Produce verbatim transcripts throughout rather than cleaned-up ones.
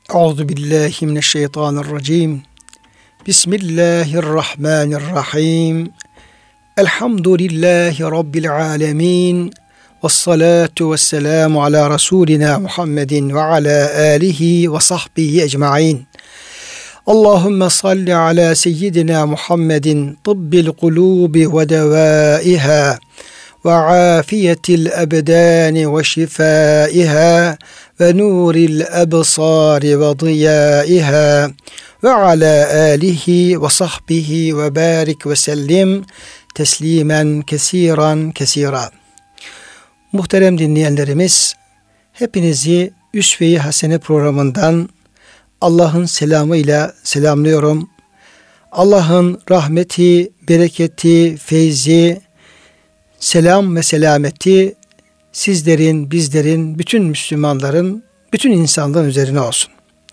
Euzu billahi mineşşeytanirracim. Bismillahirrahmanirrahim. Elhamdülillahi rabbil alamin. Vessalatu vesselamu ala rasulina Muhammedin ve ala alihi ve sahbihi ecmaîn. Allahumme salli ala seyyidina Muhammedin tıbbil kulubi ve devaiha ve afiyetil ebdani ve şifaiha ve nuril ebsari ve diyaiha ve ala alihi ve sahbihi ve barik ve sellim teslimen kesiran kesira. Muhterem dinleyenlerimiz, hepinizi Üsve-i Hasene programından Allah'ın selamıyla selamlıyorum. Allah'ın rahmeti, bereketi, feyzi, selam ve selameti sizlerin, bizlerin, bütün Müslümanların, bütün insanların üzerine olsun.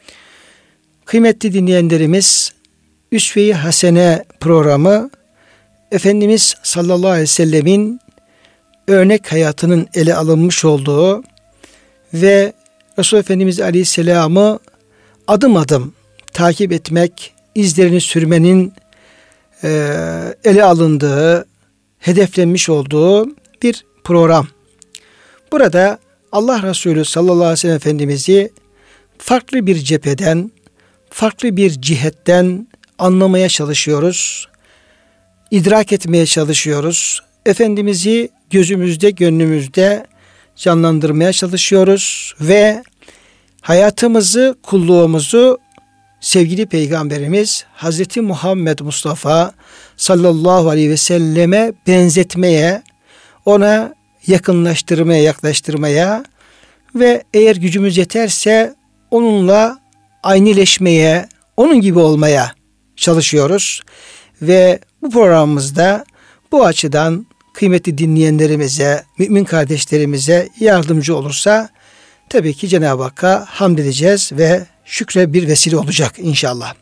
Kıymetli dinleyenlerimiz, Üsve-i Hasene programı Efendimiz sallallahu aleyhi ve sellemin örnek hayatının ele alınmış olduğu ve Resul Efendimiz aleyhisselamı adım adım takip etmek, izlerini sürmenin e, ele alındığı, hedeflenmiş olduğu bir program. Burada Allah Resulü sallallahu aleyhi ve sellem Efendimiz'i farklı bir cepheden, farklı bir cihetten anlamaya çalışıyoruz, idrak etmeye çalışıyoruz. Efendimiz'i gözümüzde, gönlümüzde canlandırmaya çalışıyoruz ve hayatımızı, kulluğumuzu sevgili Peygamberimiz Hazreti Muhammed Mustafa sallallahu aleyhi ve selleme benzetmeye, ona yakınlaştırmaya, yaklaştırmaya ve eğer gücümüz yeterse onunla aynıleşmeye, onun gibi olmaya çalışıyoruz. Ve bu programımızda bu açıdan kıymetli dinleyenlerimize, mümin kardeşlerimize yardımcı olursa tabii ki Cenab-ı Hakk'a hamd edeceğiz ve şükre bir vesile olacak inşallah.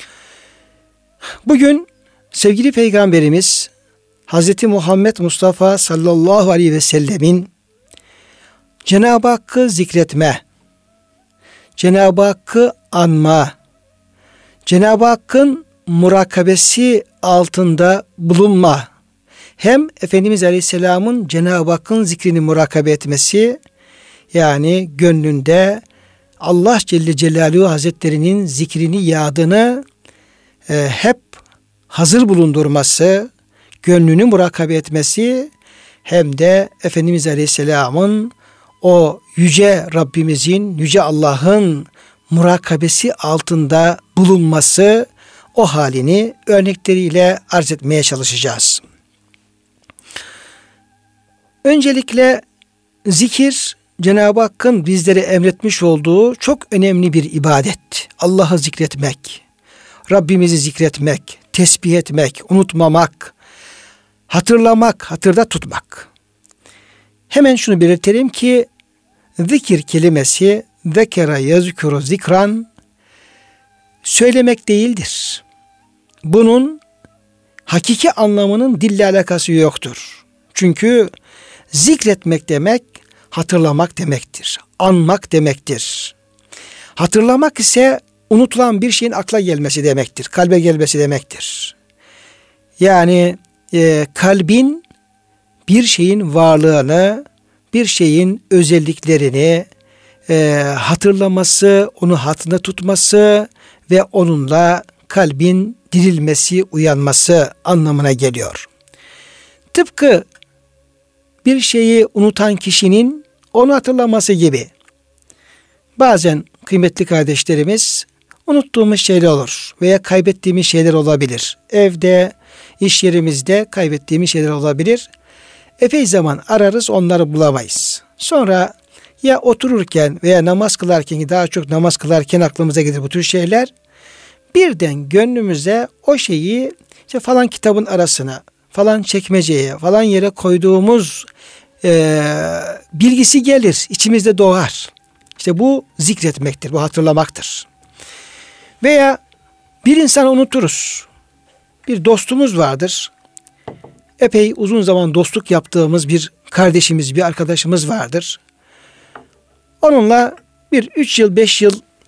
Bugün sevgili Peygamberimiz Hazreti Muhammed Mustafa sallallahu aleyhi ve sellemin Cenab-ı Hakk'ı zikretme, Cenab-ı Hakk'ı anma, Cenab-ı Hakk'ın murakabesi altında bulunma, hem Efendimiz Aleyhisselam'ın Cenab-ı Hakk'ın zikrini murakabe etmesi, yani gönlünde Allah Celle Celaluhu Hazretleri'nin zikrini, yadını e, hep hazır bulundurması, gönlünü murakabe etmesi, hem de Efendimiz Aleyhisselam'ın o yüce Rabbimizin, yüce Allah'ın murakabesi altında bulunması, o halini örnekleriyle arz etmeye çalışacağız. Öncelikle zikir, Cenab-ı Hakk'ın bizlere emretmiş olduğu çok önemli bir ibadet. Allah'ı zikretmek, Rabbimizi zikretmek, tesbih etmek, unutmamak, hatırlamak, hatırda tutmak. Hemen şunu belirtelim ki zikir kelimesi zekera yazkuru zikran söylemek değildir. Bunun hakiki anlamının dille alakası yoktur. Çünkü zikretmek demek hatırlamak demektir. Anmak demektir. Hatırlamak ise unutulan bir şeyin akla gelmesi demektir. Kalbe gelmesi demektir. Yani e, kalbin bir şeyin varlığını, bir şeyin özelliklerini e, hatırlaması, onu hatırında tutması ve onunla kalbin dirilmesi, uyanması anlamına geliyor. Tıpkı bir şeyi unutan kişinin onu hatırlaması gibi. Bazen kıymetli kardeşlerimiz unuttuğumuz şeyler olur veya kaybettiğimiz şeyler olabilir. Evde, iş yerimizde kaybettiğimiz şeyler olabilir. Epey zaman ararız, onları bulamayız. Sonra ya otururken veya namaz kılarken, ki daha çok namaz kılarken aklımıza gelir bu tür şeyler. Birden gönlümüze o şeyi işte falan kitabın arasına, falan çekmeceye, falan yere koyduğumuz e, bilgisi gelir, içimizde doğar. İşte bu zikretmektir, bu hatırlamaktır. Veya bir insanı unuturuz. Bir dostumuz vardır. Epey uzun zaman dostluk yaptığımız bir kardeşimiz, bir arkadaşımız vardır. Onunla bir üç yıl, beş yıl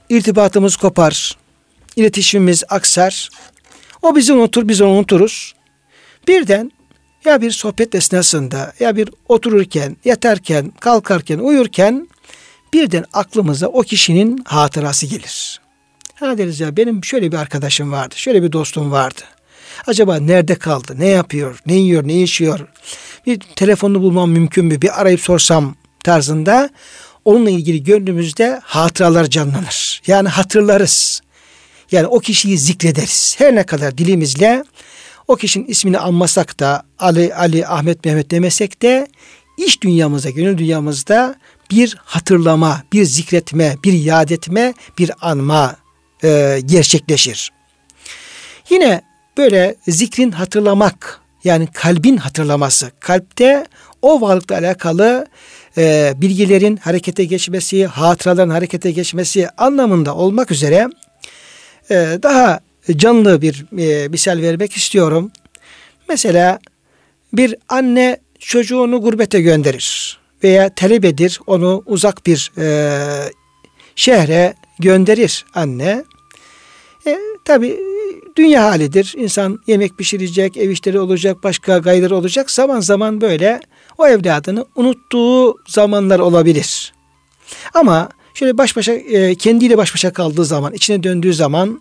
irtibatımız kopar, iletişimimiz aksar. O bizi unutur, biz onu unuturuz. Birden ya bir sohbet esnasında, ya bir otururken, yatarken, kalkarken, uyurken birden aklımıza o kişinin hatırası gelir. Ha deriz ya, benim şöyle bir arkadaşım vardı, şöyle bir dostum vardı. Acaba nerede kaldı, ne yapıyor, ne yiyor, ne içiyor? Bir telefonunu bulmam mümkün mü, bir arayıp sorsam tarzında onunla ilgili gönlümüzde hatıralar canlanır. Yani hatırlarız. Yani o kişiyi zikrederiz. Her ne kadar dilimizle o kişinin ismini anmasak da, Ali, Ali, Ahmet, Mehmet demesek de iç dünyamızda, gönül dünyamızda bir hatırlama, bir zikretme, bir yad etme, bir anma e, gerçekleşir. Yine böyle zikrin hatırlamak, yani kalbin hatırlaması, kalpte o varlıkla alakalı e, bilgilerin harekete geçmesi, hatıraların harekete geçmesi anlamında olmak üzere e, daha canlı bir e, misal vermek istiyorum. Mesela bir anne çocuğunu gurbete gönderir veya talebedir, onu uzak bir e, şehre gönderir anne. E, tabii dünya halidir. İnsan yemek pişirecek, ev işleri olacak, başka gayları olacak. Zaman zaman böyle o evladını unuttuğu zamanlar olabilir. Ama şöyle baş başa, e, kendiyle baş başa kaldığı zaman, içine döndüğü zaman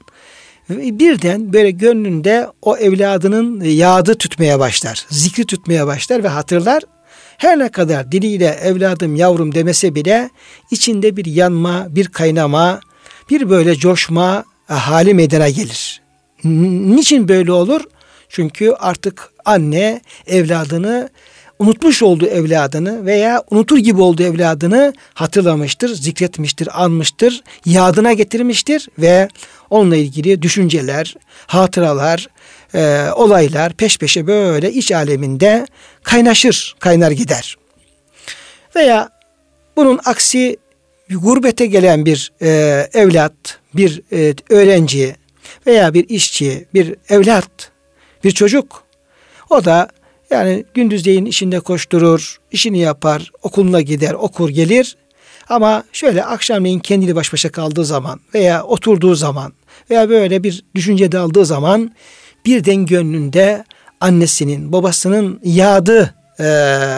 birden böyle gönlünde o evladının yadı tutmaya başlar. Zikri tutmaya başlar ve hatırlar. Her ne kadar diliyle evladım, yavrum demese bile içinde bir yanma, bir kaynama, bir böyle coşma hali meydana gelir. Niçin böyle olur? Çünkü artık anne evladını, unutmuş olduğu evladını veya unutur gibi olduğu evladını hatırlamıştır, zikretmiştir, anmıştır, yadına getirmiştir ve onunla ilgili düşünceler, hatıralar, e, olaylar peş peşe böyle iç aleminde kaynaşır, kaynar gider. Veya bunun aksi gurbete gelen bir e, evlat, bir e, öğrenci veya bir işçi, bir evlat, bir çocuk, o da yani gündüzleyin işinde koşturur, işini yapar, okuluna gider, okur gelir. Ama şöyle akşamleyin kendiyle baş başa kaldığı zaman veya oturduğu zaman veya böyle bir düşünce daldığı zaman birden gönlünde annesinin, babasının yadı e,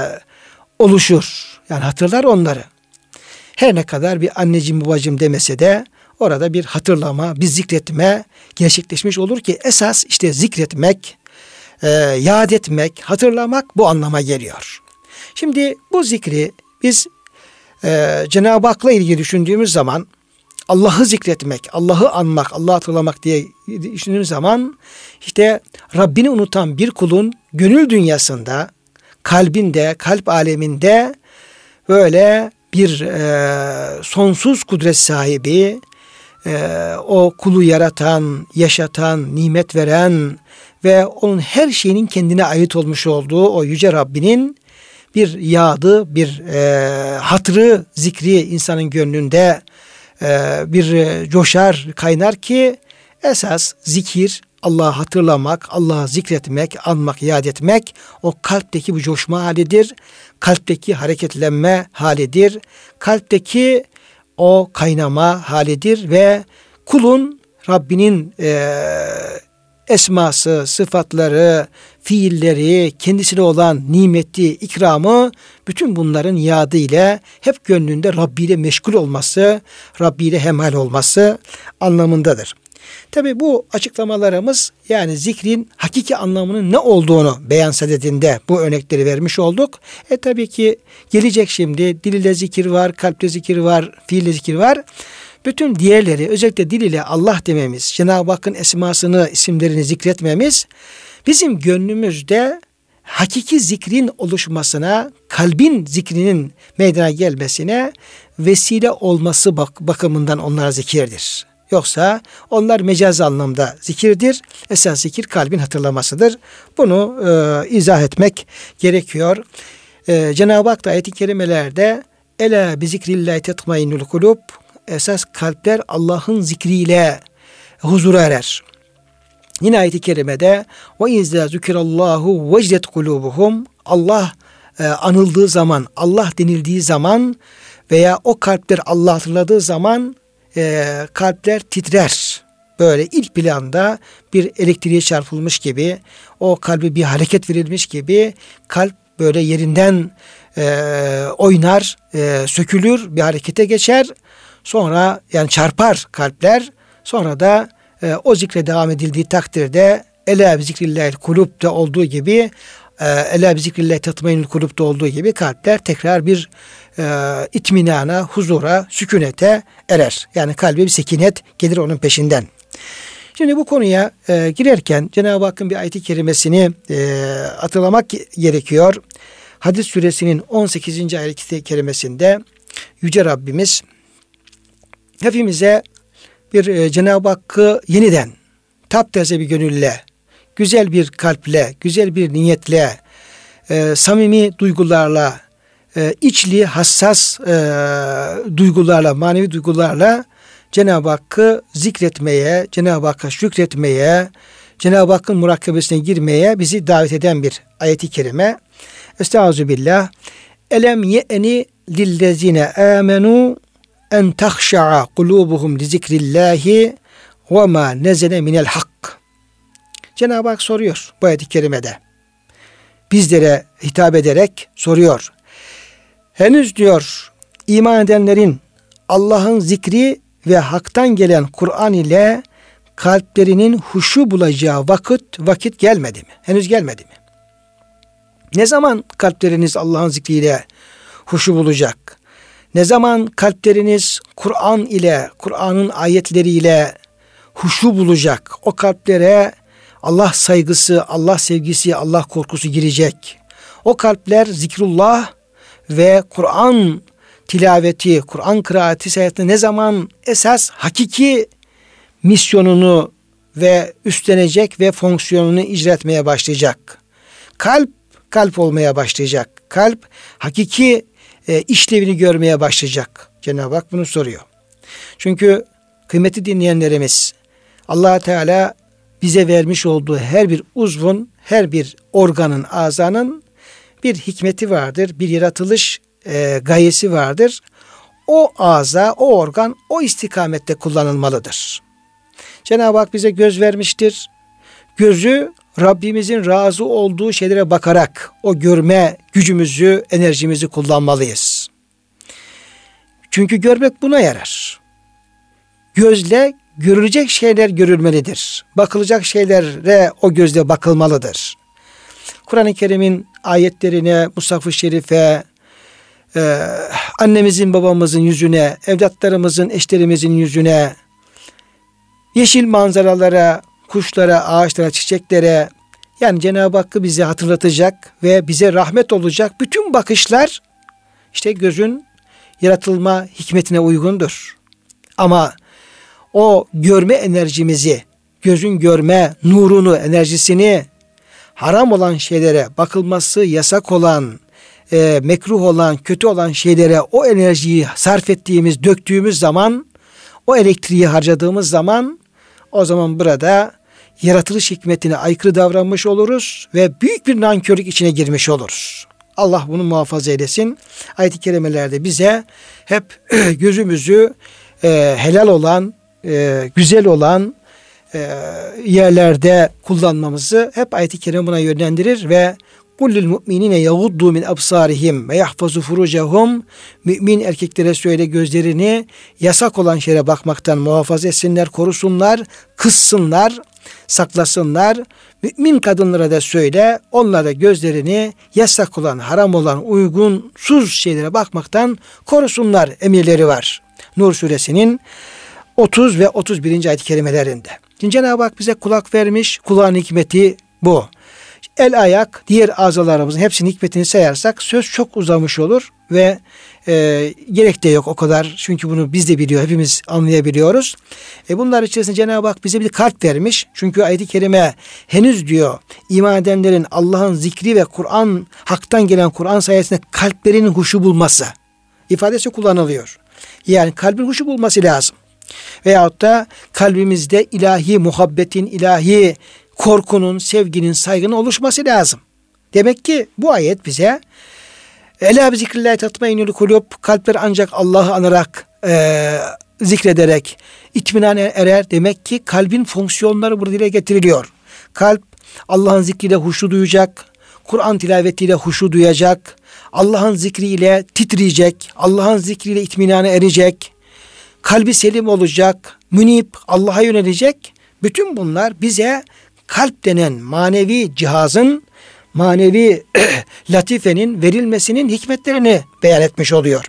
oluşur. Yani hatırlar onları. Her ne kadar bir anneciğim, babacığım demese de orada bir hatırlama, bir zikretme gerçekleşmiş olur ki esas işte zikretmek, e, yad etmek, hatırlamak bu anlama geliyor. Şimdi bu zikri biz e, Cenab-ı Hak'la ilgili düşündüğümüz zaman Allah'ı zikretmek, Allah'ı anmak, Allah'ı hatırlamak diye düşündüğümüz zaman işte Rabbini unutan bir kulun gönül dünyasında, kalbinde, kalp aleminde böyle bir e, sonsuz kudret sahibi, e, o kulu yaratan, yaşatan, nimet veren ve onun her şeyinin kendine ait olmuş olduğu o yüce Rabbinin bir yadı, bir e, hatırı, zikri insanın gönlünde e, bir e, coşar, kaynar ki esas zikir, Allah'ı hatırlamak, Allah'ı zikretmek, anmak, yad etmek o kalpteki bu coşma halidir. Kalpteki hareketlenme halidir. Kalpteki o kaynama halidir ve kulun Rabbinin e, esması, sıfatları, fiilleri, kendisine olan nimeti, ikramı, bütün bunların yadı ile hep gönlünde Rabbi ile meşgul olması, Rabbi ile hemhal olması anlamındadır. Tabi bu açıklamalarımız yani zikrin hakiki anlamının ne olduğunu beyan sadedinde bu örnekleri vermiş olduk. E tabii ki gelecek şimdi dil ile zikir var, kalple zikir var, fiille zikir var. Bütün diğerleri özellikle dil ile Allah dememiz, Cenab-ı Hakk'ın esmasını, isimlerini zikretmemiz bizim gönlümüzde hakiki zikrin oluşmasına, kalbin zikrinin meydana gelmesine vesile olması bak- bakımından onlar zikirdir. Yoksa onlar mecaz anlamda zikirdir. Esas zikir kalbin hatırlamasıdır. Bunu e, izah etmek gerekiyor. E, Cenab-ı Hak da ayet-i kerimelerde Ela bi zikrillahi tetmainnul kulub, esas kalpler Allah'ın zikriyle huzura erer. Yine ayet-i kerimede ve izâ zükirallahu vecdet kulubuhum, Allah e, anıldığı zaman, Allah denildiği zaman veya o kalpler Allah hatırladığı zaman e, kalpler titrer. Böyle ilk planda bir elektriğe çarpılmış gibi, o kalbe bir hareket verilmiş gibi kalp böyle yerinden e, oynar, e, sökülür, bir harekete geçer. Sonra yani çarpar kalpler. Sonra da e, o zikre devam edildiği takdirde Ela bi zikrillahil kulub'da olduğu gibi, e, Ela bi zikrillahi tatmainul kulub'da olduğu gibi kalpler tekrar bir e, itminana, huzura, sükunete erer. Yani kalbe bir sekinet gelir onun peşinden. Şimdi bu konuya e, girerken Cenab-ı Hakk'ın bir ayet-i kerimesini e, hatırlamak gerekiyor. Hadis suresinin on sekizinci ayet-i kerimesinde Yüce Rabbimiz hepimize bir e, Cenab-ı Hakk'ı yeniden taptaze bir gönülle, güzel bir kalple, güzel bir niyetle, e, samimi duygularla, e, içli, hassas e, duygularla, manevi duygularla Cenab-ı Hakk'ı zikretmeye, Cenab-ı Hakk'a şükretmeye, Cenab-ı Hakk'ın murakabesine girmeye bizi davet eden bir ayet-i kerime. Estağfirullah. Elem ye'ni lillezine amenu en tahşa'a kulubuhum li zikrillahi ve ma nezele minel hak. Cenab-ı Hak soruyor bu ayet-i kerimede. Bizlere hitap ederek soruyor. Henüz diyor iman edenlerin Allah'ın zikri ve haktan gelen Kur'an ile kalplerinin huşu bulacağı vakit vakit gelmedi mi? Henüz gelmedi mi? Ne zaman kalpleriniz Allah'ın zikriyle huşu bulacak? Ne zaman kalpleriniz Kur'an ile, Kur'an'ın ayetleriyle huşu bulacak? O kalplere Allah saygısı, Allah sevgisi, Allah korkusu girecek. O kalpler zikrullah ve Kur'an tilaveti, Kur'an kıraati sayesinde ne zaman esas hakiki misyonunu ve üstlenecek ve fonksiyonunu icra etmeye başlayacak. Kalp, kalp olmaya başlayacak. Kalp, hakiki e, işlevini görmeye başlayacak. Cenab-ı Hak bunu soruyor. Çünkü kıymetli dinleyenlerimiz, Allah Teala bize vermiş olduğu her bir uzvun, her bir organın, azanın bir hikmeti vardır, bir yaratılış e, gayesi vardır. O aza, o organ, o istikamette kullanılmalıdır. Cenab-ı Hak bize göz vermiştir. Gözü Rabbimizin razı olduğu şeylere bakarak o görme gücümüzü, enerjimizi kullanmalıyız. Çünkü görmek buna yarar. Gözle görülecek şeyler görülmelidir. Bakılacak şeylere o gözle bakılmalıdır. Kur'an-ı Kerim'in ayetlerine, Mushaf-ı Şerif'e, e, annemizin, babamızın yüzüne, evlatlarımızın, eşlerimizin yüzüne, yeşil manzaralara, kuşlara, ağaçlara, çiçeklere, yani Cenab-ı Hakk'ı bize hatırlatacak ve bize rahmet olacak bütün bakışlar işte gözün yaratılma hikmetine uygundur. Ama o görme enerjimizi, gözün görme nurunu, enerjisini haram olan şeylere, bakılması yasak olan, e, mekruh olan, kötü olan şeylere o enerjiyi sarf ettiğimiz, döktüğümüz zaman, o elektriği harcadığımız zaman, o zaman burada yaratılış hikmetine aykırı davranmış oluruz ve büyük bir nankörlük içine girmiş oluruz. Allah bunu muhafaza eylesin. Ayet-i kerimelerde bize hep gözümüzü e, helal olan, e, güzel olan e, yerlerde kullanmamızı hep ayet-i kerime buna yönlendirir ve kullil mu'minine yaguddu min absarihim ve yahfazu furucahum. Mümin erkeklere söyle gözlerini yasak olan şeye bakmaktan muhafaza etsinler, korusunlar, kıssınlar, saklasınlar. Mümin kadınlara da söyle, onlara gözlerini yasak olan, haram olan, uygunsuz şeylere bakmaktan korusunlar emirleri var. Nur suresinin otuz ve otuz birinci ayet-i kerimelerinde. Şimdi Cenab-ı Hak bize kulak vermiş, kulağın hikmeti bu. El, ayak, diğer azalarımızın hepsinin hikmetini sayarsak söz çok uzamış olur ve e, gerek de yok o kadar. Çünkü bunu biz de biliyor, hepimiz anlayabiliyoruz. E, bunlar içerisinde Cenab-ı Hak bize bir kalp vermiş. Çünkü ayet-i kerime henüz diyor iman edenlerin Allah'ın zikri ve Kur'an, haktan gelen Kur'an sayesinde kalplerinin huşu bulması ifadesi kullanılıyor. Yani kalbin huşu bulması lazım. Veyahut da kalbimizde ilahi muhabbetin, ilahi korkunun, sevginin, saygının oluşması lazım. Demek ki bu ayet bize Ela bi zikrillahi tatmainnul kulub, kalpler ancak Allah'ı anarak e, zikrederek itminana erer. Demek ki kalbin fonksiyonları burada dile getiriliyor. Kalp Allah'ın zikriyle huşu duyacak, Kur'an tilavetiyle huşu duyacak, Allah'ın zikriyle titreyecek, Allah'ın zikriyle itminana erecek, kalbi selim olacak, münip, Allah'a yönelecek. Bütün bunlar bize kalp denen manevi cihazın, manevi latifenin verilmesinin hikmetlerini beyan etmiş oluyor.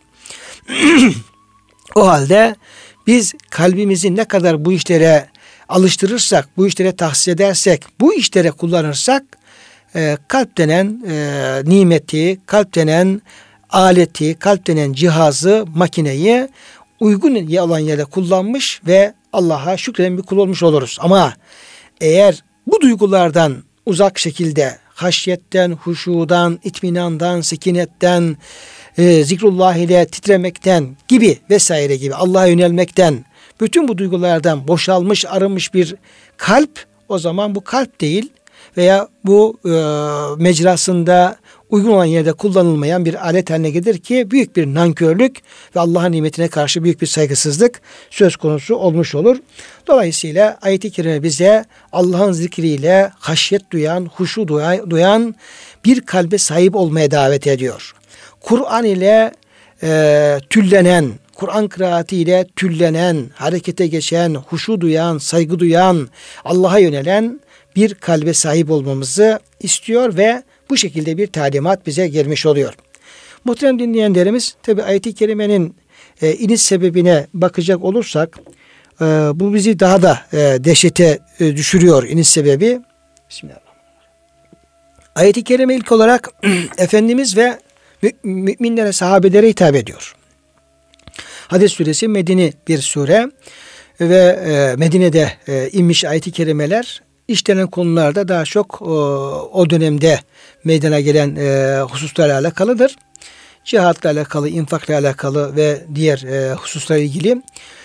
O halde biz kalbimizi ne kadar bu işlere alıştırırsak, bu işlere tahsis edersek, bu işlere kullanırsak, e, kalp denen e, nimeti, kalp denen aleti, kalp denen cihazı, makineyi uygun olan yerde kullanmış ve Allah'a şükreden bir kul olmuş oluruz. Ama eğer bu duygulardan uzak şekilde haşyetten, huşudan, itminandan, sekinetten, e, zikrullah ile titremekten gibi vesaire gibi Allah'a yönelmekten, bütün bu duygulardan boşalmış, arınmış bir kalp, o zaman bu kalp değil veya bu e, mecrasında uygun olan yerde kullanılmayan bir alet haline gelir ki büyük bir nankörlük ve Allah'ın nimetine karşı büyük bir saygısızlık söz konusu olmuş olur. Dolayısıyla ayet-i kerime bize Allah'ın zikriyle haşyet duyan, huşu duyan bir kalbe sahip olmaya davet ediyor. Kur'an ile e, tüllenen, Kur'an kıraatiyle tüllenen, harekete geçen, huşu duyan, saygı duyan, Allah'a yönelen bir kalbe sahip olmamızı istiyor ve bu şekilde bir talimat bize gelmiş oluyor. Muhterem dinleyenlerimiz, tabi ayet-i kerimenin e, iniş sebebine bakacak olursak, e, bu bizi daha da e, dehşete e, düşürüyor iniş sebebi. Bismillahirrahmanirrahim. Ayet-i kerime ilk olarak Efendimiz ve müminlere, sahabelere hitap ediyor. Hadis suresi Medine bir sure ve e, Medine'de e, inmiş ayet-i kerimeler işlenen konularda daha çok o, o dönemde meydana gelen e, hususlarla alakalıdır. Cihatla alakalı, infakla alakalı ve diğer e, hususlarla ilgili.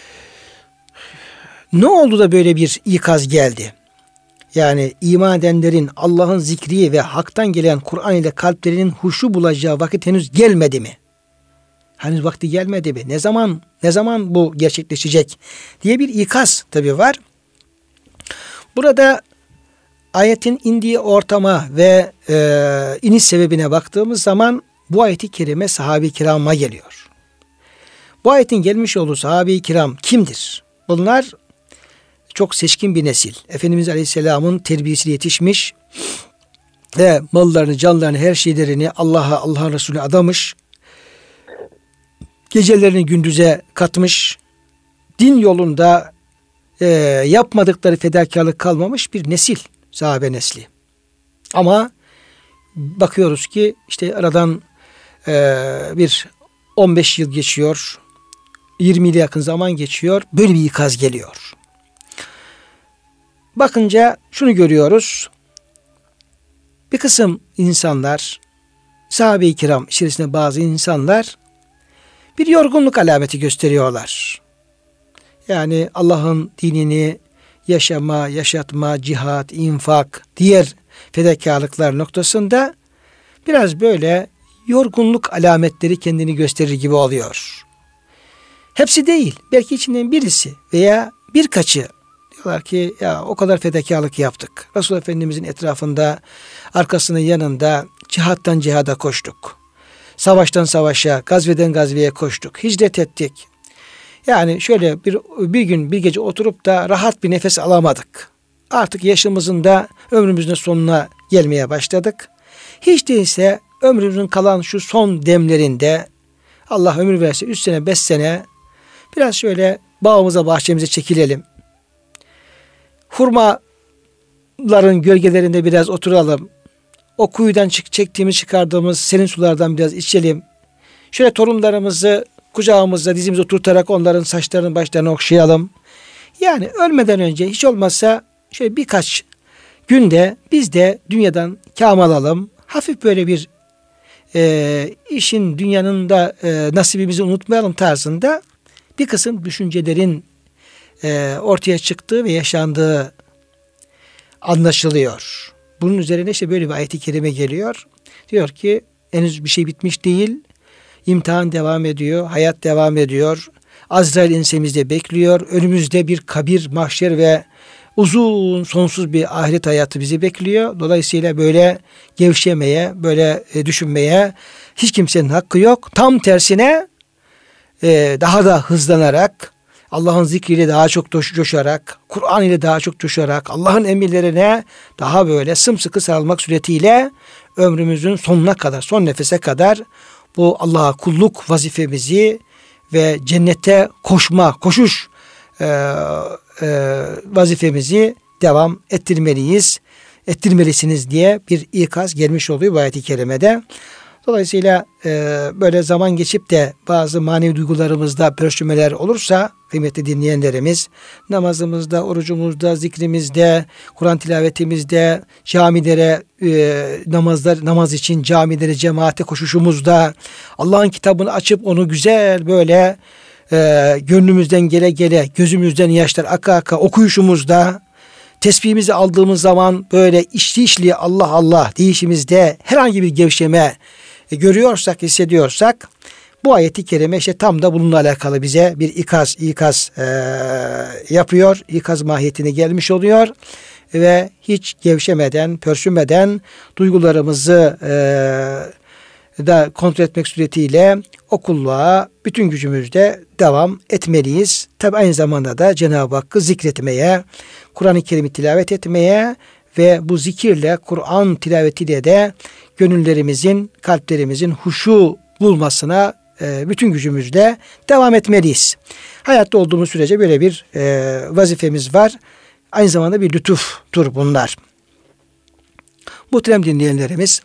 Ne oldu da böyle bir ikaz geldi? Yani iman edenlerin Allah'ın zikri ve haktan gelen Kur'an ile kalplerinin huşu bulacağı vakit henüz gelmedi mi? Henüz vakti gelmedi mi? Ne zaman ne zaman bu gerçekleşecek diye bir ikaz tabii var. Burada ayetin indiği ortama ve e, iniş sebebine baktığımız zaman bu ayet-i kerime sahabe-i kirama geliyor. Bu ayetin gelmiş olduğu sahabe-i kiram kimdir? Bunlar çok seçkin bir nesil. Efendimiz Aleyhisselam'ın terbiyesiyle yetişmiş ve mallarını, canlarını, her şeylerini Allah'a, Allah'ın Resulüne adamış. Gecelerini gündüze katmış. Din yolunda e, yapmadıkları fedakarlık kalmamış bir nesil. Sahabe nesli. Ama bakıyoruz ki işte aradan e, bir on beş yıl geçiyor. yirmi yıla yakın zaman geçiyor. Böyle bir ikaz geliyor. Bakınca şunu görüyoruz. Bir kısım insanlar, sahabe-i kiram içerisinde bazı insanlar bir yorgunluk alameti gösteriyorlar. Yani Allah'ın dinini yaşama, yaşatma, cihat, infak, diğer fedakarlıklar noktasında biraz böyle yorgunluk alametleri kendini gösterir gibi oluyor. Hepsi değil. Belki içinden birisi veya birkaçı diyorlar ki ya o kadar fedakarlık yaptık. Resul Efendimizin etrafında, arkasının yanında cihattan cihada koştuk. Savaştan savaşa, gazveden gazveye koştuk. Hicret ettik. Yani şöyle bir, bir gün bir gece oturup da rahat bir nefes alamadık. Artık yaşımızın da ömrümüzün sonuna gelmeye başladık. Hiç değilse ömrümüzün kalan şu son demlerinde Allah ömür verse üç sene beş sene biraz şöyle bağımıza bahçemize çekilelim. Hurmaların gölgelerinde biraz oturalım. O kuyudan çık, çektiğimiz çıkardığımız serin sulardan biraz içelim. Şöyle torunlarımızı kucağımızda dizimize oturtarak onların saçlarını başlarını okşayalım. Yani ölmeden önce hiç olmazsa şöyle birkaç günde biz de dünyadan kâm alalım. Hafif böyle bir e, işin dünyanın da e, nasibimizi unutmayalım tarzında bir kısım düşüncelerin e, ortaya çıktığı ve yaşandığı anlaşılıyor. Bunun üzerine işte böyle bir ayet-i kerime geliyor. Diyor ki henüz bir şey bitmiş değil. İmtihan devam ediyor. Hayat devam ediyor. Azrail ensemizde bekliyor. Önümüzde bir kabir, mahşer ve uzun, sonsuz bir ahiret hayatı bizi bekliyor. Dolayısıyla böyle gevşemeye, böyle e, düşünmeye hiç kimsenin hakkı yok. Tam tersine e, daha da hızlanarak, Allah'ın zikriyle daha çok coşarak, Kur'an ile daha çok coşarak, Allah'ın emirlerine daha böyle sımsıkı sarılmak suretiyle ömrümüzün sonuna kadar, son nefese kadar bu Allah'a kulluk vazifemizi ve cennete koşma, koşuş e, e, vazifemizi devam ettirmeliyiz, ettirmelisiniz diye bir ikaz gelmiş oluyor bu ayet-i kerimede. Dolayısıyla e, böyle zaman geçip de bazı manevi duygularımızda pörçümeler olursa kıymetli dinleyenlerimiz, namazımızda, orucumuzda, zikrimizde, Kur'an tilavetimizde, camilere e, namazlar namaz için camilere cemaate koşuşumuzda, Allah'ın kitabını açıp onu güzel böyle e, gönlümüzden gele gele, gözümüzden yaşlar aka aka okuyuşumuzda, tesbihimizi aldığımız zaman böyle içli içli Allah Allah deyişimizde herhangi bir gevşeme görüyorsak, hissediyorsak bu ayeti kerime işte tam da bununla alakalı bize bir ikaz, ikaz e, yapıyor. İkaz mahiyetine gelmiş oluyor ve hiç gevşemeden, pörsümeden duygularımızı e, da kontrol etmek suretiyle o kulluğa bütün gücümüzle devam etmeliyiz. Tabi aynı zamanda da Cenab-ı Hakk'ı zikretmeye, Kur'an-ı Kerim'i tilavet etmeye ve bu zikirle, Kur'an tilavetiyle de gönüllerimizin, kalplerimizin huşu bulmasına e, bütün gücümüzle devam etmeliyiz. Hayatta olduğumuz sürece böyle bir e, vazifemiz var. Aynı zamanda bir lütuftur bunlar. Muhterem dinleyenlerimiz,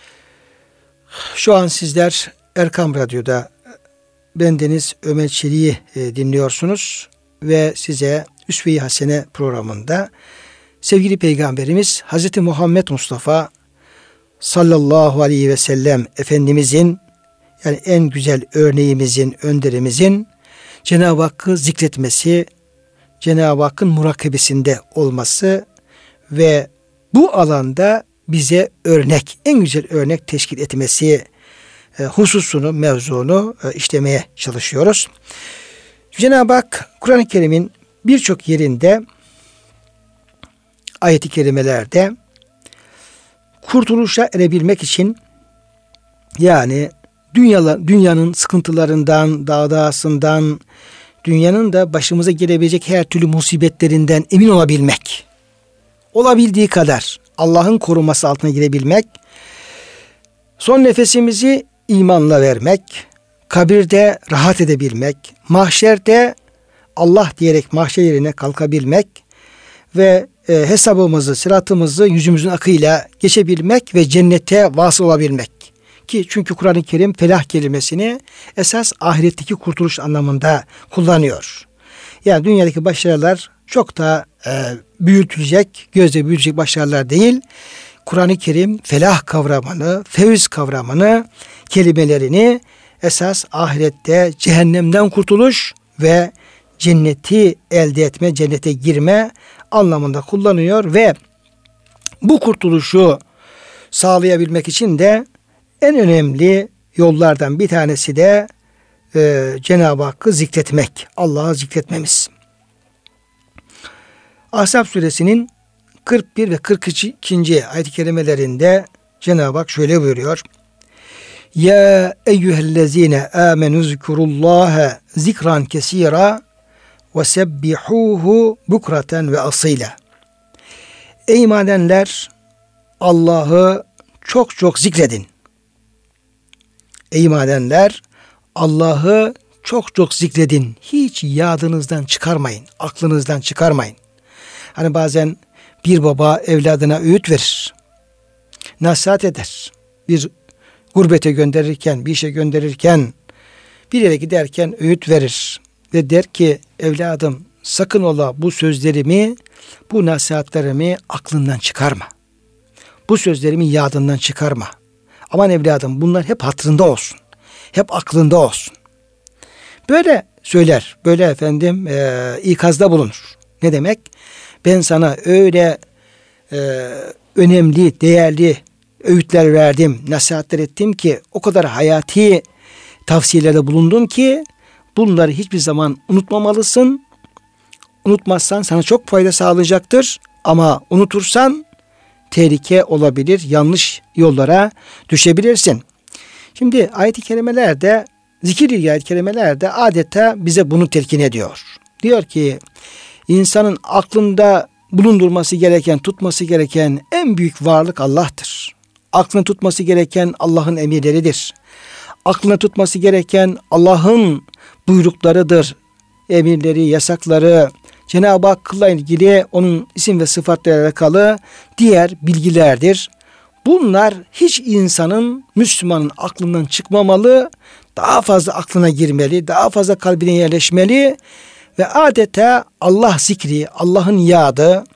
şu an sizler Erkam Radyo'da bendeniz Ömer Çelik'i e, dinliyorsunuz ve size Üsve-i Hasene programında sevgili Peygamberimiz Hazreti Muhammed Mustafa sallallahu aleyhi ve sellem Efendimizin, yani en güzel örneğimizin, önderimizin Cenab-ı Hakk'ı zikretmesi, Cenab-ı Hakk'ın murakabesinde olması ve bu alanda bize örnek, en güzel örnek teşkil etmesi e, hususunu, mevzunu e, işlemeye çalışıyoruz. Cenab-ı Hak Kur'an-ı Kerim'in birçok yerinde, ayet-i kerimelerde kurtuluşa erebilmek için, yani dünya, dünyanın sıkıntılarından, dağdağısından, dünyanın da başımıza gelebilecek her türlü musibetlerinden emin olabilmek, olabildiği kadar Allah'ın koruması altına girebilmek, son nefesimizi imanla vermek, kabirde rahat edebilmek, mahşerde Allah diyerek mahşer yerine kalkabilmek ve e, hesabımızı, sıratımızı yüzümüzün akıyla geçebilmek ve cennete vasıl olabilmek. Ki çünkü Kur'an-ı Kerim felah kelimesini esas ahiretteki kurtuluş anlamında kullanıyor. Yani dünyadaki başarılar çok da e, büyütülecek, gözle büyütecek başarılar değil. Kur'an-ı Kerim felah kavramını, fevz kavramını, kelimelerini esas ahirette cehennemden kurtuluş ve cenneti elde etme, cennete girme anlamında kullanıyor ve bu kurtuluşu sağlayabilmek için de en önemli yollardan bir tanesi de e, Cenab-ı Hakk'ı zikretmek, Allah'ı zikretmemiz. Ahzab suresinin kırk bir ve kırk iki. ayet-i kerimelerinde Cenab-ı Hak şöyle buyuruyor. Ya eyyühellezine amenu zikurullaha zikran kesira ve sebbihuhu bukraten ve asila. Ey iman edenler, Allah'ı çok çok zikredin. Ey iman edenler, Allah'ı çok çok zikredin. Hiç yadınızdan çıkarmayın, aklınızdan çıkarmayın. Hani bazen bir baba evladına öğüt verir, nasihat eder. Bir gurbete gönderirken, bir işe gönderirken, bir yere giderken öğüt verir. Ve der ki, evladım sakın ola bu sözlerimi, bu nasihatlerimi aklından çıkarma. Bu sözlerimi yadından çıkarma. Aman evladım bunlar hep hatırında olsun. Hep aklında olsun. Böyle söyler, böyle efendim e, ikazda bulunur. Ne demek? Ben sana öyle e, önemli, değerli öğütler verdim, nasihatler ettim ki, o kadar hayati tavsiyelerde bulundum ki, Bunları hiçbir zaman unutmamalısın. Unutmazsan sana çok fayda sağlayacaktır. Ama unutursan tehlike olabilir. Yanlış yollara düşebilirsin. Şimdi ayet-i kerimelerde, zikir ilgili ayet-i kerimelerde adeta bize bunu telkin ediyor. Diyor ki insanın aklında bulundurması gereken, tutması gereken en büyük varlık Allah'tır. Aklını tutması gereken Allah'ın emirleridir. Aklını tutması gereken Allah'ın buyruklarıdır. Emirleri, yasakları, Cenab-ı Hakk'la ilgili onun isim ve sıfatlarıyla alakalı diğer bilgilerdir. Bunlar hiç insanın, Müslümanın aklından çıkmamalı, daha fazla aklına girmeli, daha fazla kalbine yerleşmeli ve adeta Allah zikri, Allah'ın yadı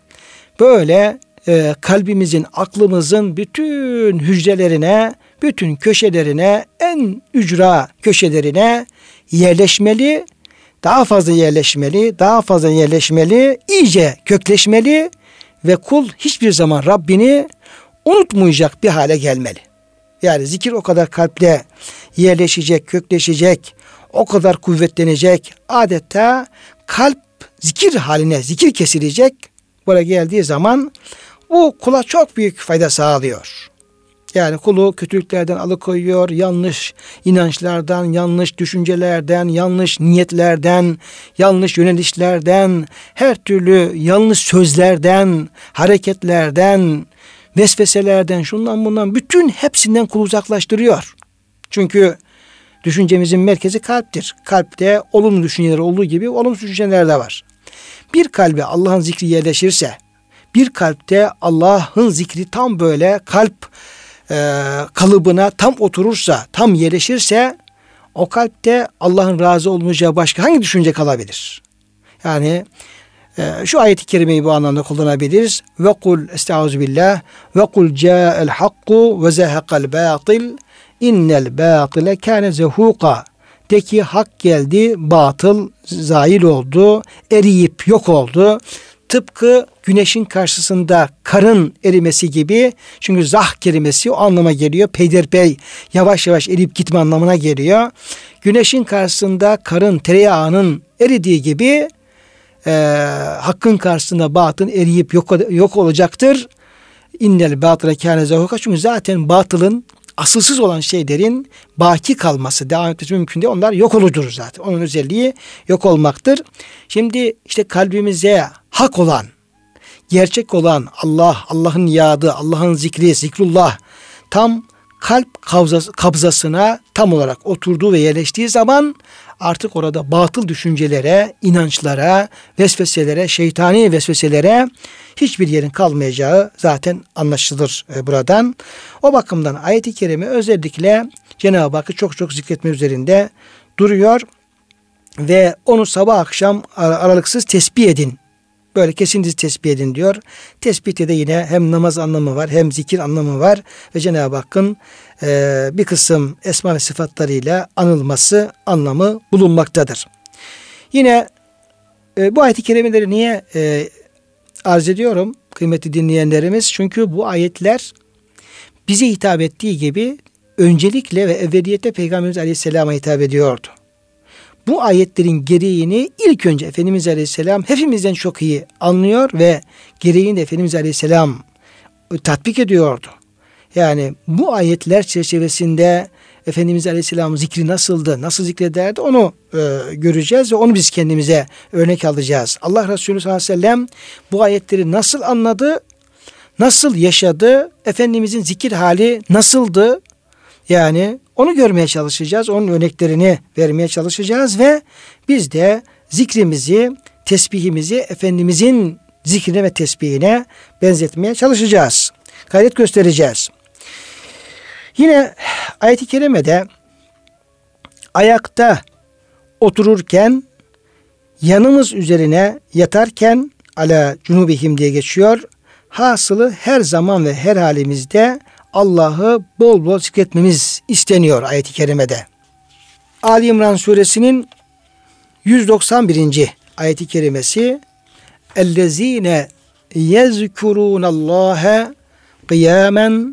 böyle e, kalbimizin, aklımızın bütün hücrelerine, bütün köşelerine, en ücra köşelerine yerleşmeli, daha fazla yerleşmeli, daha fazla yerleşmeli, iyice kökleşmeli ve kul hiçbir zaman Rabbini unutmayacak bir hale gelmeli. Yani zikir o kadar kalpte yerleşecek, kökleşecek, o kadar kuvvetlenecek. Adeta kalp zikir haline, zikir kesilecek. Buraya geldiği zaman bu kula çok büyük fayda sağlıyor. Yani kulu kötülüklerden alıkoyuyor, yanlış inançlardan, yanlış düşüncelerden, yanlış niyetlerden, yanlış yönelişlerden, her türlü yanlış sözlerden, hareketlerden, vesveselerden, şundan bundan, bütün hepsinden kulu uzaklaştırıyor. Çünkü düşüncemizin merkezi kalptir. Kalpte olumlu düşünceler olduğu gibi olumsuz düşünceler de var. Bir kalbe Allah'ın zikri yerleşirse, bir kalpte Allah'ın zikri tam böyle kalp e, kalıbına tam oturursa, tam yerleşirse, o kalpte Allah'ın razı olmayacağı başka hangi düşünce kalabilir? Yani e, şu ayet-i kerimeyi bu anlamda kullanabiliriz. Ve kul estağfirullah ve kul ca'el hakku ve zehaqal batil innel batile kâne zehuka. De ki hak geldi, batıl zail oldu, eriyip yok oldu. Tıpkı güneşin karşısında karın erimesi gibi. Çünkü zah kelimesi o anlama geliyor. Peyderpey, yavaş yavaş eriyip gitme anlamına geliyor. Güneşin karşısında karın, tereyağının eridiği gibi e, hakkın karşısında batın eriyip yok, yok olacaktır. İnnel batıle kâne zehuka. Çünkü zaten batılın, asılsız olan şeylerin baki kalması, devam etmesi mümkün değil. Onlar yok oludur zaten. Onun özelliği yok olmaktır. Şimdi işte kalbimize hak olan, gerçek olan Allah, Allah'ın yadı, Allah'ın zikri, zikrullah tam kalp kabzası, kabzasına tam olarak oturduğu ve yerleştiği zaman artık orada batıl düşüncelere, inançlara, vesveselere, şeytani vesveselere hiçbir yerin kalmayacağı zaten anlaşılır buradan. O bakımdan ayet-i kerime özellikle Cenab-ı Hakk'ı çok çok zikretme üzerinde duruyor ve onu sabah akşam aralıksız tesbih edin. Böyle kesintisiz tesbih edin diyor. Tesbihte de yine hem namaz anlamı var, hem zikir anlamı var ve Cenab-ı Hakk'ın e, bir kısım esma ve sıfatlarıyla anılması anlamı bulunmaktadır. Yine e, bu ayet-i kerimeleri niye e, arz ediyorum kıymetli dinleyenlerimiz? Çünkü bu ayetler bize hitap ettiği gibi öncelikle ve evveliyette Peygamberimiz Aleyhisselam'a hitap ediyordu. Bu ayetlerin gereğini ilk önce Efendimiz Aleyhisselam hepimizden çok iyi anlıyor ve gereğini de Efendimiz Aleyhisselam tatbik ediyordu. Yani bu ayetler çerçevesinde Efendimiz Aleyhisselam'ın zikri nasıldı, nasıl zikrederdi onu e, göreceğiz ve onu biz kendimize örnek alacağız. Allah Resulü sallallahu aleyhi ve sellem bu ayetleri nasıl anladı, nasıl yaşadı, Efendimizin zikir hali nasıldı? Yani onu görmeye çalışacağız, onun örneklerini vermeye çalışacağız ve biz de zikrimizi, tesbihimizi Efendimizin zikrine ve tesbihine benzetmeye çalışacağız. Gayret göstereceğiz. Yine ayet-i kerimede ayakta otururken, yanımız üzerine yatarken ala cunubihim diye geçiyor. Hasılı her zaman ve her halimizde Allah'ı bol bol zikretmemiz isteniyor ayet-i kerimede. Ali İmran suresinin yüz doksan birinci ayet-i kerimesi اَلَّذ۪ينَ يَذْكُرُونَ اللّٰهَ قِيَامًا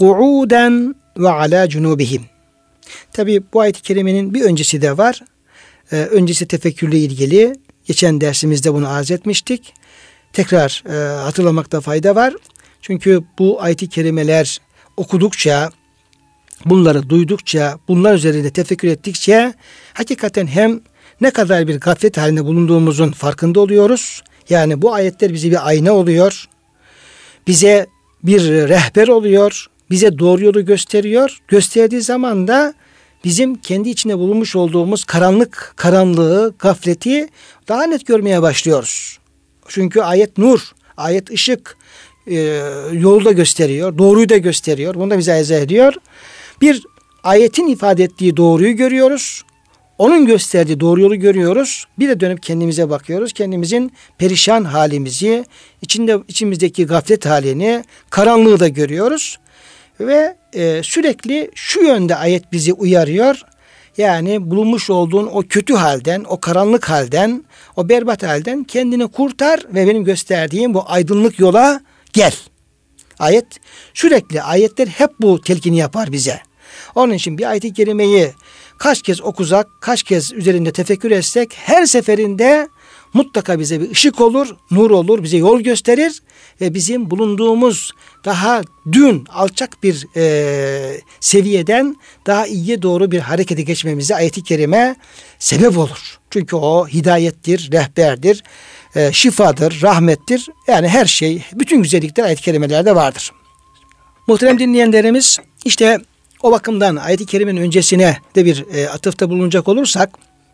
وَقُعُودًا وَعَلَى جُنُوبِهِمْ. Tabi bu ayet-i kerimenin bir öncesi de var. e, öncesi tefekkürle ilgili geçen dersimizde bunu arz etmiştik. Tekrar e, hatırlamakta fayda var. Çünkü bu ayet-i kerimeler okudukça, bunları duydukça, bunlar üzerinde tefekkür ettikçe hakikaten hem ne kadar bir gaflet halinde bulunduğumuzun farkında oluyoruz. Yani bu ayetler bize bir ayna oluyor. Bize bir rehber oluyor. Bize doğru yolu gösteriyor. Gösterdiği zaman da bizim kendi içinde bulunmuş olduğumuz karanlık, karanlığı, gafleti daha net görmeye başlıyoruz. Çünkü ayet nur, ayet ışık, e, yolu da gösteriyor, doğruyu da gösteriyor. Bunu da bize izah ediyor. Bir ayetin ifade ettiği doğruyu görüyoruz. Onun gösterdiği doğru yolu görüyoruz. Bir de dönüp kendimize bakıyoruz. Kendimizin perişan halimizi, içinde içimizdeki gaflet halini, karanlığı da görüyoruz. Ve e, sürekli şu yönde ayet bizi uyarıyor. Yani bulunmuş olduğun o kötü halden, o karanlık halden, o berbat halden kendini kurtar ve benim gösterdiğim bu aydınlık yola gel. Ayet sürekli, ayetler hep bu telkini yapar bize. Onun için bir ayet-i kerimeyi kaç kez okusak, kaç kez üzerinde tefekkür etsek her seferinde mutlaka bize bir ışık olur, nur olur, bize yol gösterir ve bizim bulunduğumuz daha dün alçak bir e, seviyeden daha iyiye doğru bir harekete geçmemize ayet-i kerime sebep olur. Çünkü o hidayettir, rehberdir, e, şifadır, rahmettir. Yani her şey, bütün güzellikler ayet-i kerimelerde vardır. Muhterem dinleyenlerimiz, işte o bakımdan ayet-i kerimenin öncesine de bir e, atıfta bulunacak olursak,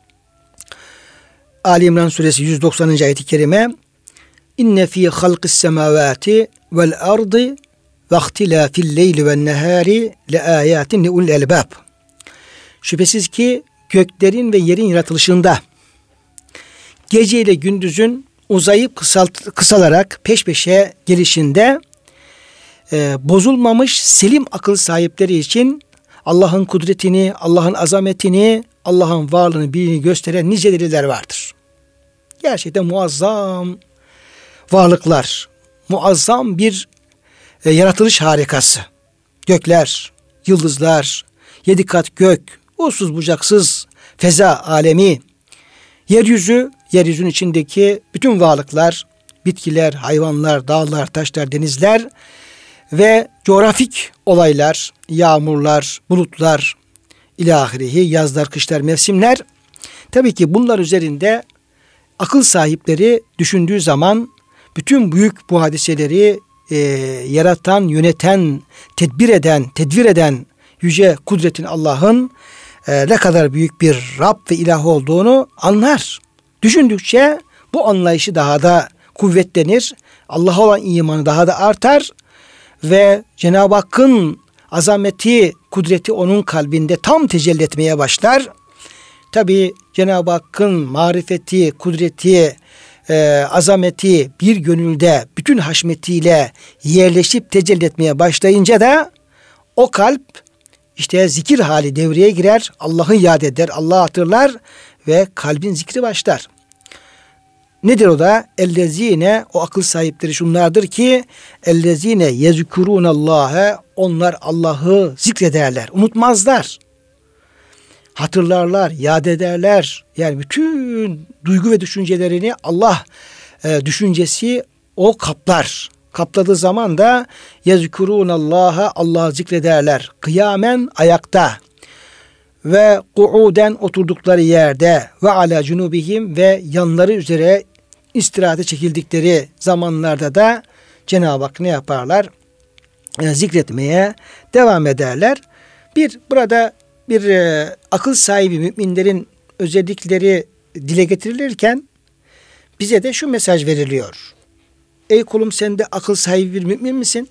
Ali İmran suresi yüz doksanıncı ayet-i kerime, İnne fî halqis semâvâti vel ardı ve ihtilâfil leyli ven nehâri le âyâtin li ulil elbâb. Şüphesiz ki göklerin ve yerin yaratılışında, gece ile gündüzün uzayıp kısalt, kısalarak peş peşe gelişinde e, bozulmamış selim akıl sahipleri için Allah'ın kudretini, Allah'ın azametini, Allah'ın varlığını, birliğini gösteren nice deliller vardır. Gerçekten muazzam varlıklar, muazzam bir e, yaratılış harikası. Gökler, yıldızlar, yedi kat gök, uçsuz bucaksız feza alemi, yeryüzü, yeryüzünün içindeki bütün varlıklar, bitkiler, hayvanlar, dağlar, taşlar, denizler ve coğrafik olaylar, yağmurlar, bulutlar, ilahirihi, yazlar, kışlar, mevsimler. Tabii ki bunlar üzerinde akıl sahipleri düşündüğü zaman bütün büyük bu hadiseleri e, yaratan, yöneten, tedbir eden, tedbir eden yüce kudretin Allah'ın e, ne kadar büyük bir Rab ve ilah olduğunu anlar. Düşündükçe bu anlayışı daha da kuvvetlenir. Allah'a olan imanı daha da artar ve Cenab-ı Hakk'ın azameti, kudreti onun kalbinde tam tecelli etmeye başlar. Tabi Cenab-ı Hakk'ın marifeti, kudreti, e, azameti bir gönülde bütün haşmetiyle yerleşip tecelli etmeye başlayınca da o kalp işte zikir hali devreye girer. Allah'ı yad eder, Allah'ı hatırlar ve kalbin zikri başlar. Nedir o da? Ellezine, o akıl sahipleri şunlardır ki ellezine yezkurunallâhe, onlar Allah'ı zikrederler, unutmazlar. Hatırlarlar, yad ederler. Yani bütün duygu ve düşüncelerini Allah e, düşüncesi o kaplar. Kapladığı zaman da yezkurunallâhe, Allah'ı zikrederler. Kıyamen, ayakta ve kuuden, oturdukları yerde ve ala cunubihim, ve yanları üzere istirahate çekildikleri zamanlarda da Cenab-ı Hak ne yaparlar? E, zikretmeye devam ederler. Bir burada bir e, akıl sahibi müminlerin özellikleri dile getirilirken bize de şu mesaj veriliyor. Ey kulum, sen de akıl sahibi bir mümin misin?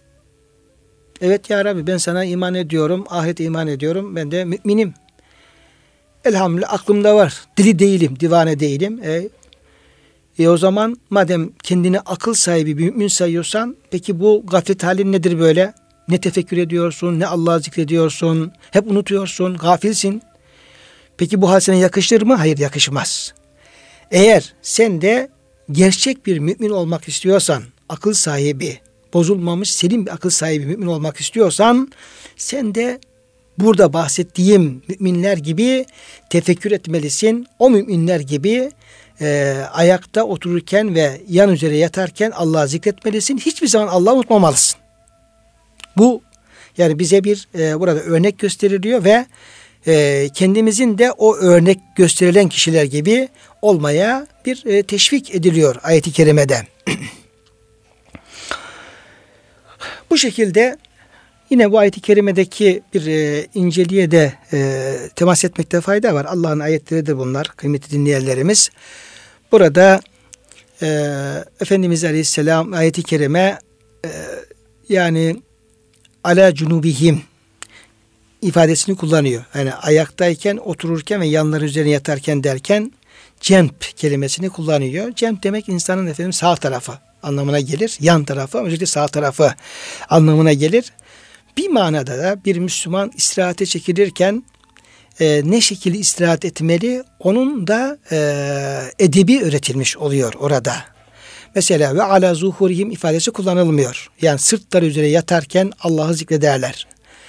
Evet ya Rabbi, ben sana iman ediyorum, ahirete iman ediyorum, ben de müminim. Elhamdülillah aklımda var, dili değilim, divane değilim. E, e o zaman madem kendini akıl sahibi bir mümin sayıyorsan, peki bu gaflet halin nedir böyle? Ne tefekkür ediyorsun, ne Allah'ı zikrediyorsun, hep unutuyorsun, gafilsin. Peki bu hal sana yakışır mı? Hayır, yakışmaz. Eğer sen de gerçek bir mümin olmak istiyorsan, akıl sahibi, bozulmamış selim bir akıl sahibi mümin olmak istiyorsan, sen de burada bahsettiğim müminler gibi tefekkür etmelisin. O müminler gibi e, ayakta otururken ve yan üzere yatarken Allah'ı zikretmelisin. Hiçbir zaman Allah'ı unutmamalısın. Bu yani bize bir e, burada örnek gösteriliyor ve e, kendimizin de o örnek gösterilen kişiler gibi olmaya bir e, teşvik ediliyor ayet-i kerimede. Bu şekilde yine bu ayet-i kerimedeki bir e, inceliğe de e, temas etmekte fayda var. Allah'ın ayetleridir bunlar kıymetli dinleyenlerimiz. Burada e, Efendimiz Aleyhisselam ayet-i kerime e, yani ala cunubihim ifadesini kullanıyor. Yani ayaktayken, otururken ve yanları üzerine yatarken derken cemp kelimesini kullanıyor. Cemp demek insanın efendim sağ tarafı anlamına gelir. Yan tarafı, özellikle sağ tarafı anlamına gelir. Bir manada da bir Müslüman istirahate çekilirken e, ne şekilde istirahat etmeli, onun da e, edebi öğretilmiş oluyor orada. Mesela ve ala zuhurihim ifadesi kullanılmıyor. Yani sırtları üzere yatarken Allah'ı zikrederler.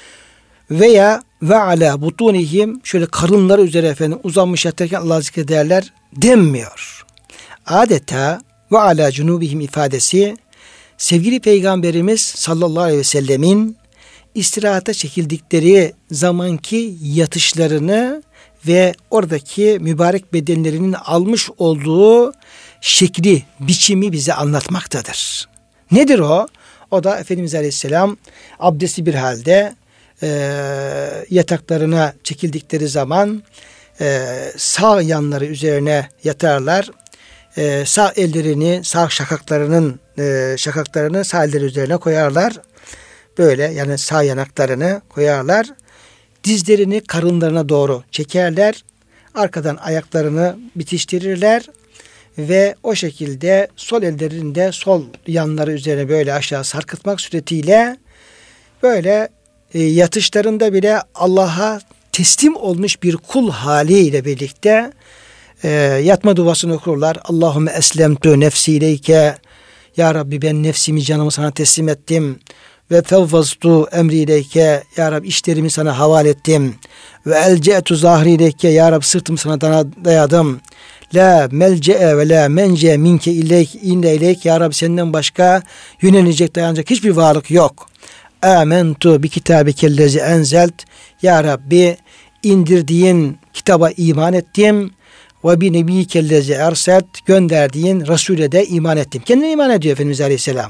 Veya ve ala butunihim şöyle karınları üzere efendim uzanmış yatarken Allah'ı zikrederler denmiyor. Adeta ve ala cunubihim ifadesi sevgili Peygamberimiz sallallahu aleyhi ve sellemin istirahata çekildikleri zamanki yatışlarını ve oradaki mübarek bedenlerinin almış olduğu şekli, biçimi bize anlatmaktadır. Nedir o? O da Efendimiz Aleyhisselam abdestli bir halde e, yataklarına çekildikleri zaman e, sağ yanları üzerine yatarlar. E, sağ ellerini, sağ şakaklarının e, şakaklarını sağ elleri üzerine koyarlar. Böyle yani sağ yanaklarını koyarlar. Dizlerini karınlarına doğru çekerler. Arkadan ayaklarını bitiştirirler. Ve o şekilde sol ellerini de sol yanları üzerine böyle aşağı sarkıtmak suretiyle böyle e, yatışlarında bile Allah'a teslim olmuş bir kul haliyle birlikte e, yatma duasını okurlar. Allahümme eslemtu nefsi ileyke. Ya Rabbi ben nefsimi canımı sana teslim ettim. Ve fevvaztu emri ileyke. Ya Rabbi işlerimi sana havale ettim. Ve elce'tu zahri ileyke. Ya Rabbi sırtımı sana dayadım. La melce'e ve la mence minke ileyk inle ileyk. Ya Rabbi senden başka yönelecek, dayanacak hiçbir varlık yok. Amentu bi kitabikellezi enzelt. Ya Rabbi indirdiğin kitaba iman ettim. Ve bi nebiyikellezi erselt. Gönderdiğin Resul'e de iman ettim. Kendine iman ediyor Efendimiz Aleyhisselam.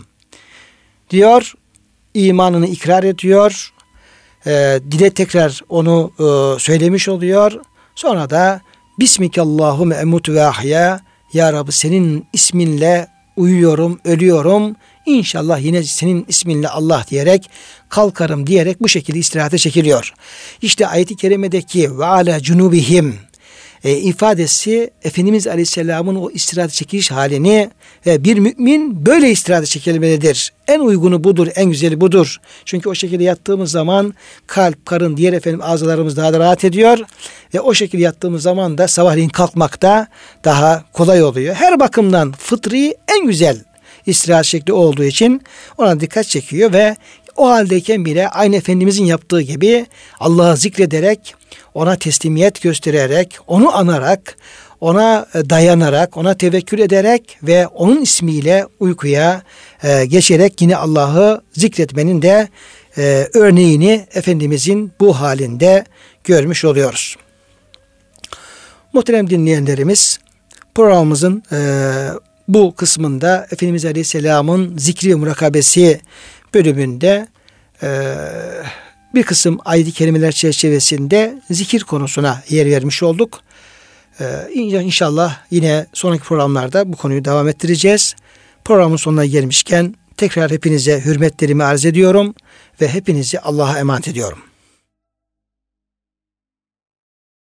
Diyor, imanını ikrar ediyor. E, dile tekrar onu e, söylemiş oluyor. Sonra da Bismikallahümme emutu ve ahya. Ya Rabbi senin isminle uyuyorum, ölüyorum. İnşallah yine senin isminle Allah diyerek kalkarım diyerek bu şekilde istirahate çekiliyor. İşte ayet-i kerimedeki ve ala cunubihim e, ifadesi Efendimiz Aleyhisselam'ın o istirahate çekiliş halini ve bir mümin böyle istirahate çekilmelidir. En uygunu budur, en güzeli budur. Çünkü o şekilde yattığımız zaman kalp, karın, diğer efendim azalarımız daha da rahat ediyor. Ve o şekilde yattığımız zaman da sabahleyin kalkmak da daha kolay oluyor. Her bakımdan fıtri en güzel istirahat şekli olduğu için ona dikkat çekiyor ve o haldeyken bile aynı Efendimizin yaptığı gibi Allah'ı zikrederek, ona teslimiyet göstererek, onu anarak, ona dayanarak, ona tevekkül ederek ve onun ismiyle uykuya e, geçerek yine Allah'ı zikretmenin de e, örneğini Efendimizin bu halinde görmüş oluyoruz. Muhterem dinleyenlerimiz, programımızın e, bu kısmında Efendimiz Aleyhisselam'ın zikri ve murakabesi bölümünde e, bir kısım ayet-i kerimeler çerçevesinde zikir konusuna yer vermiş olduk. Ee, İnşallah yine sonraki programlarda bu konuyu devam ettireceğiz. Programın sonuna gelmişken tekrar hepinize hürmetlerimi arz ediyorum ve hepinizi Allah'a emanet ediyorum.